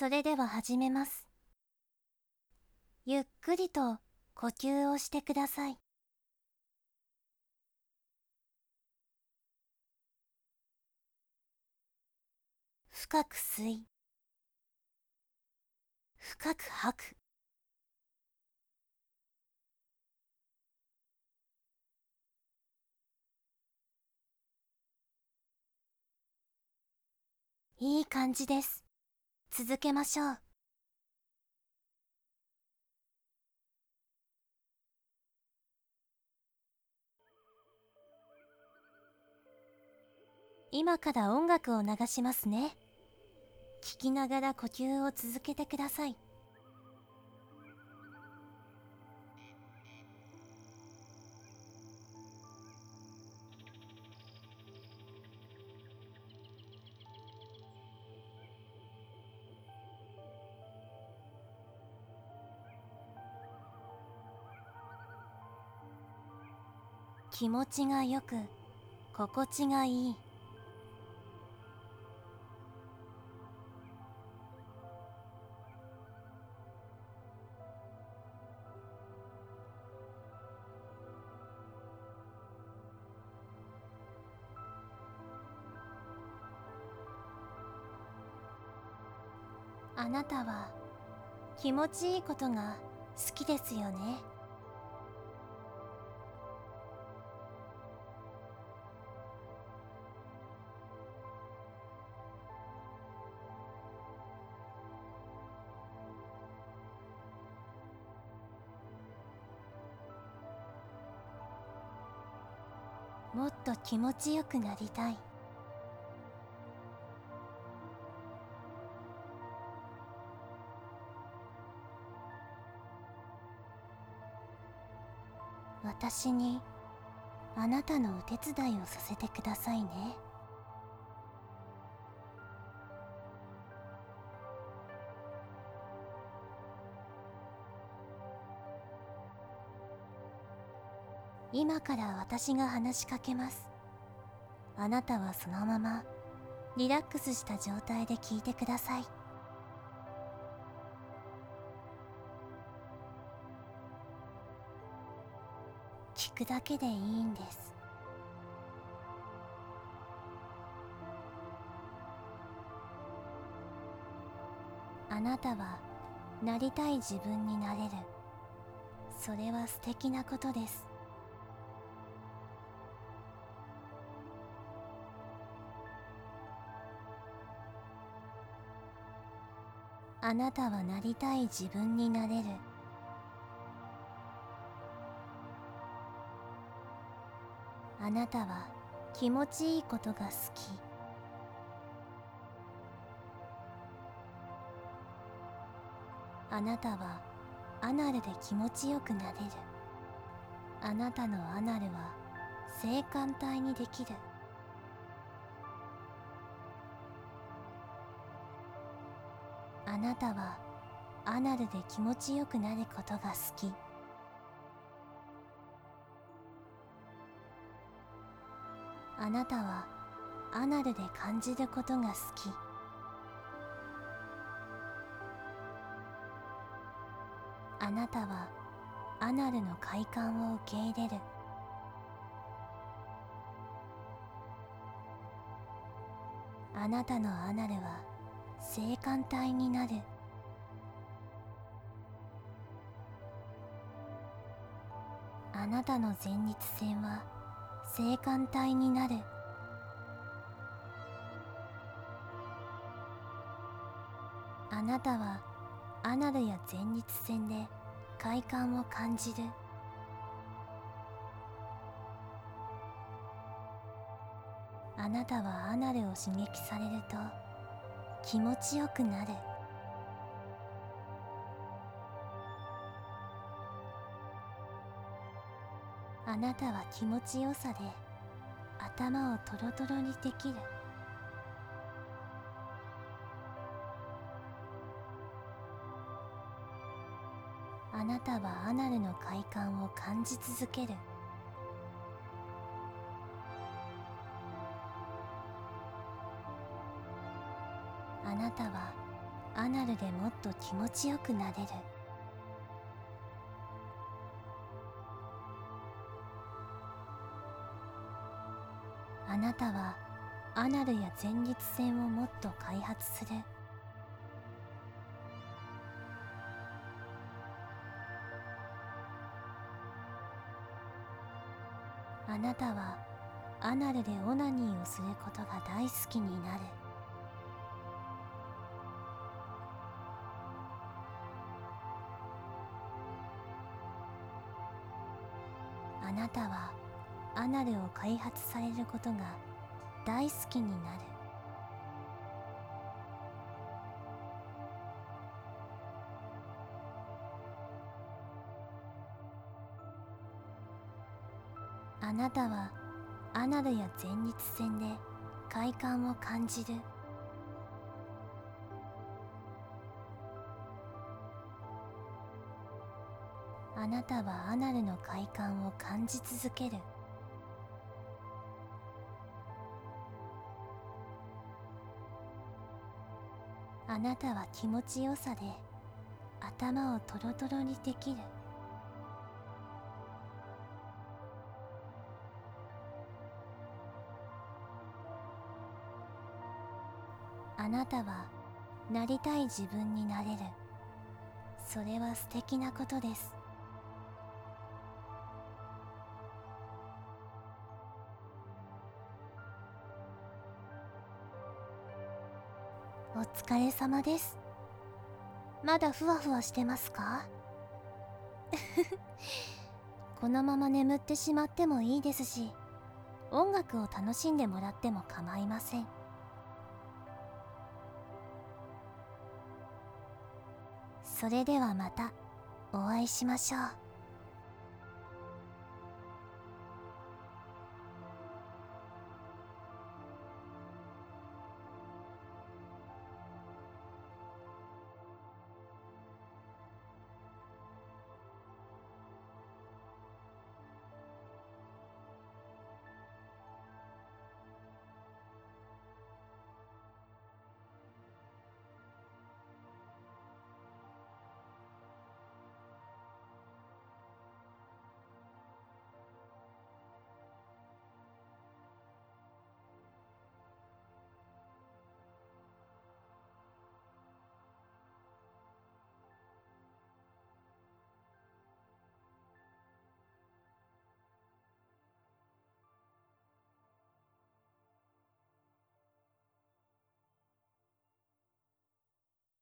それでは始めます。ゆっくりと呼吸をしてください。深く吸い、深く吐く。いい感じです。続けましょう。今から音楽を流しますね。聞きながら呼吸を続けてください。気持ちがよく、心地がいい。あなたは気持ちいいことが好きですよね。もっと気持ちよくなりたい。私にあなたのお手伝いをさせてくださいね。今から私が話しかけます。あなたはそのままリラックスした状態で聞いてください。聞くだけでいいんです。あなたはなりたい自分になれる。それは素敵なことです。あなたはなりたい自分になれる。あなたは気持ちいいことが好き。あなたはアナルで気持ちよくなれる。あなたのアナルは性感帯にできる。あなたはアナルで気持ちよくなることが好き。あなたはアナルで感じることが好き。あなたはアナルの快感を受け入れる。あなたのアナルは性感帯になる。あなたの前立腺は性感帯になる。あなたはアナルや前立腺で快感を感じる。あなたはアナルを刺激されると気持ちよくなる。あなたは気持ちよさで頭をトロトロにできる。あなたはアナルの快感を感じ続ける。あなたはアナナルでもっと気持ちよくなれる。あなたはアナルや前立腺をもっと開発する。あなたはアナルでオナニーをすることが大好きになる。あなたはアナルを開発されることが大好きになる。あなたはアナルや前立腺で快感を感じる。あなたはアナルの快感を感じ続ける。あなたは気持ちよさで頭をトロトロにできる。あなたはなりたい自分になれる。それは素敵なことです。お疲れ様です。まだふわふわしてますか？このまま眠ってしまってもいいですし、音楽を楽しんでもらっても構いません。それではまたお会いしましょう。